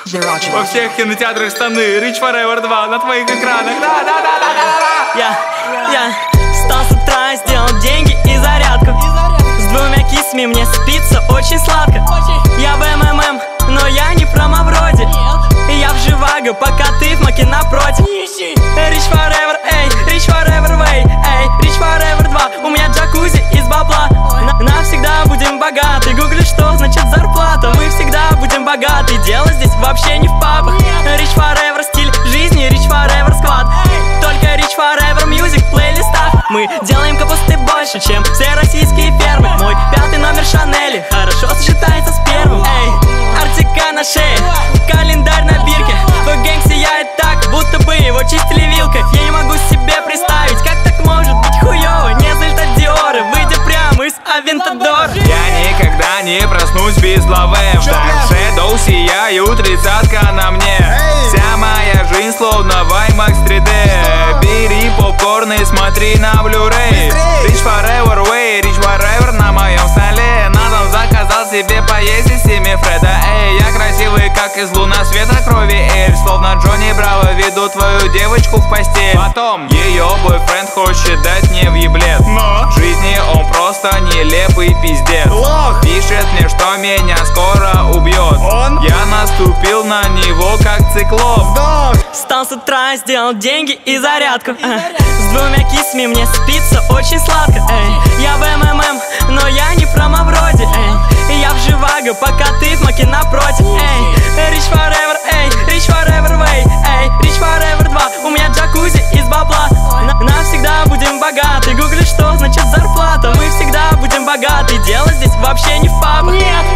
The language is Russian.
Во всех кинотеатрах страны Rich Forever 2 на твоих экранах. Я встал с утра, сделал деньги и зарядку. С двумя кисами мне спится очень сладко. Я в МММ, но я не промо вроде. Я в Живаго, пока ты в Маке напротив. Rich Forever, эй, Rich Forever way, эй, Rich Forever 2. У меня джакузи из бабла. Навсегда будем богаты. Гугли, что значит зарплата. Мы всегда будем богаты. Дело здесь вообще не в папах. Rich Forever стиль жизни, Rich Forever склад. Только Rich Forever Music в плейлистах. Мы делаем капусты больше, чем все российские фермы. Мой 5-й номер Шанели хорошо сочетается с первым. Эй, Артика на шее, календарь на бирке. Твой гэнг сияет так, будто бы его чистили вилкой. Я не могу себе представить, как так может быть хуёво. Не залетать Диоры, выйдя прямо из Авентадора. Я никогда не проснусь без лавы. В Dark Shadow сияют 30-ка на мне. Вся моя жизнь словно в IMAX 3D. Бери попкорн и смотри на Blu-ray. Rich Forever way, Rich Forever на моем столе. На дом заказал себе поесть из семи Фреда. Эй, я красивый, как из лунасвета крови эльф. Словно Джонни Браво веду твою девочку в постель. Потом ее бойфренд хочет дать мне в еблет. В жизни он просто нелепый пиздец. Пишет мне, что меня скоро убьет. Я наступил на него как циклоп. Встал с утра, сделал деньги и зарядку. С двумя кисами мне спится очень сладко. Я в МММ, но я не промо вроде. Я в Живаго, пока ты в Маке напротив. Rich Forever, эй, Rich Forever way, эй, Rich Forever 2. У меня джакузи из бабла. Навсегда будем богаты. Гугли, что значит зарплата. Мы всегда будем богаты. Дело здесь вообще не в папах.